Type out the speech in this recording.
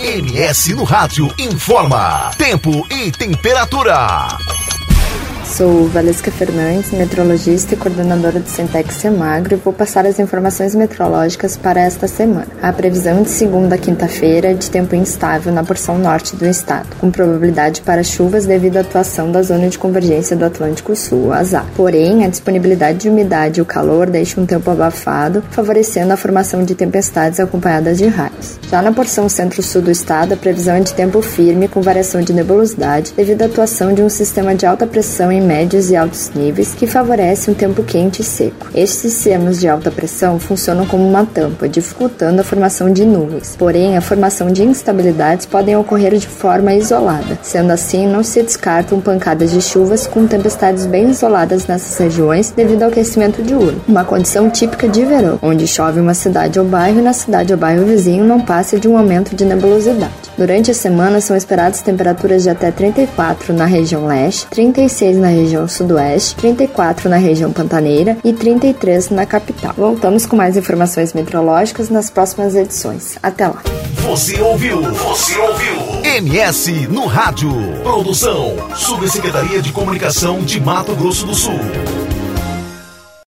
MS no Rádio informa tempo e temperatura. Sou Valesca Fernandes, meteorologista e coordenadora do Sintex Semagro, e vou passar as informações meteorológicas para esta semana. A previsão de segunda a quinta-feira é de tempo instável na porção norte do estado, com probabilidade para chuvas devido à atuação da zona de convergência do Atlântico Sul, a ZA. Porém, a disponibilidade de umidade e o calor deixam um tempo abafado, favorecendo a formação de tempestades acompanhadas de raios. Já na porção centro-sul do estado, a previsão é de tempo firme com variação de nebulosidade devido à atuação de um sistema de alta pressão em médios e altos níveis que favorece um tempo quente e seco. Estes sistemas de alta pressão funcionam como uma tampa, dificultando a formação de nuvens. Porém, a formação de instabilidades podem ocorrer de forma isolada. Sendo assim, não se descartam pancadas de chuvas com tempestades bem isoladas nessas regiões devido ao aquecimento diurno, uma condição típica de verão, onde chove uma cidade ou bairro e na cidade ou bairro vizinho não passa de um aumento de nebulosidade. Durante a semana são esperadas temperaturas de até 34 na região leste, 36 na região sudoeste, 34 na região pantaneira e 33 na capital. Voltamos com mais informações meteorológicas nas próximas edições. Até lá. Você ouviu MS no Rádio. Produção, Subsecretaria de Comunicação de Mato Grosso do Sul.